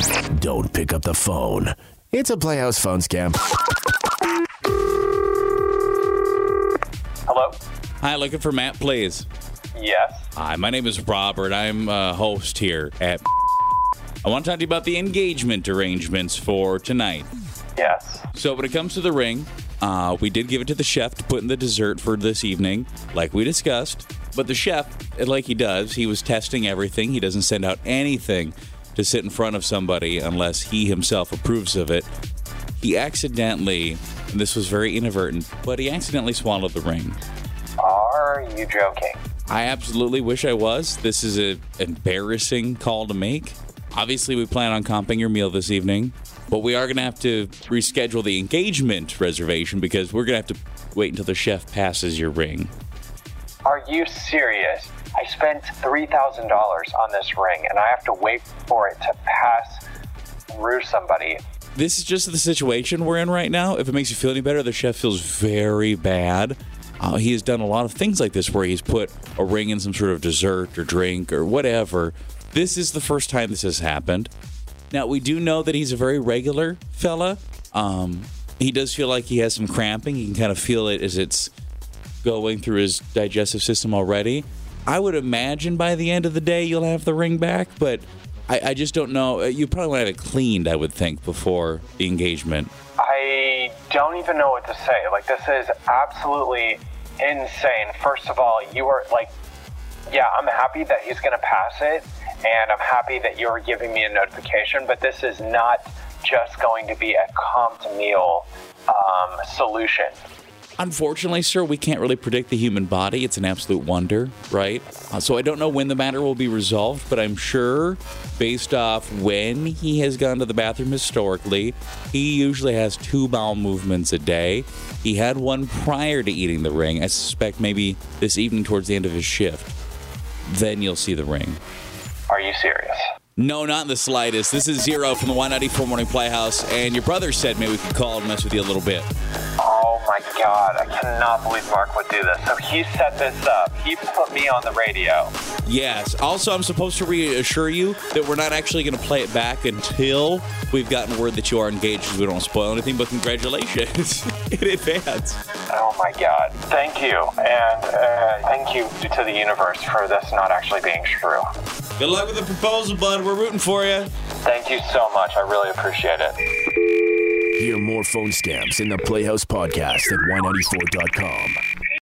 Don't pick up the phone. It's a Playhouse phone scam. Hello? Hi, looking for Matt, please. Yes. Hi, my name is Robert. I'm a host here at... I want to talk to you about the engagement arrangements for tonight. Yes. So when it comes to the ring, we did give it to the chef to put in the dessert for this evening, like we discussed. But the chef, like he does, he was testing everything. He doesn't send out anything to sit in front of somebody unless he himself approves of it. He accidentally, and this was very inadvertent, but he accidentally swallowed the ring. Are you joking? I absolutely wish I was. This is an embarrassing call to make. Obviously, we plan on comping your meal this evening, but we are going to have to reschedule the engagement reservation because we're going to have to wait until the chef passes your ring. Are you serious? I spent $3,000 on this ring, and I have to wait for it to pass through somebody. This is just the situation we're in right now. If it makes you feel any better, the chef feels very bad. He has done a lot of things like this where he's put a ring in some sort of dessert or drink or whatever. This is the first time this has happened. Now, we do know that he's a very regular fella. He does feel like he has some cramping. You can kind of feel it as it's going through his digestive system already. I would imagine by the end of the day you'll have the ring back, but I just don't know. You probably want to have it cleaned, I would think, before the engagement. I don't even know what to say. Like, this is absolutely insane. First of all, you were like, yeah, I'm happy that he's going to pass it, and I'm happy that you're giving me a notification, but this is not just going to be a comped meal solution. Unfortunately, sir, we can't really predict the human body. It's an absolute wonder, right? So I don't know when the matter will be resolved, but I'm sure based off when he has gone to the bathroom historically, he usually has 2 bowel movements a day. He had one prior to eating the ring. I suspect maybe this evening towards the end of his shift. Then you'll see the ring. Are you serious? No, not in the slightest. This is Zero from the Y94 Morning Playhouse, and your brother said maybe we could call and mess with you a little bit. Oh my God, I cannot believe Mark would do this. So he set this up. He put me on the radio. Yes. Also, I'm supposed to reassure you that we're not actually going to play it back until we've gotten word that you are engaged, because we don't want to spoil anything, but congratulations in advance. Oh my God. Thank you. And thank you to the universe for this not actually being true. Good luck with the proposal, bud. We're rooting for you. Thank you so much. I really appreciate it. Hear more phone scams in the Playhouse podcast at y94.com.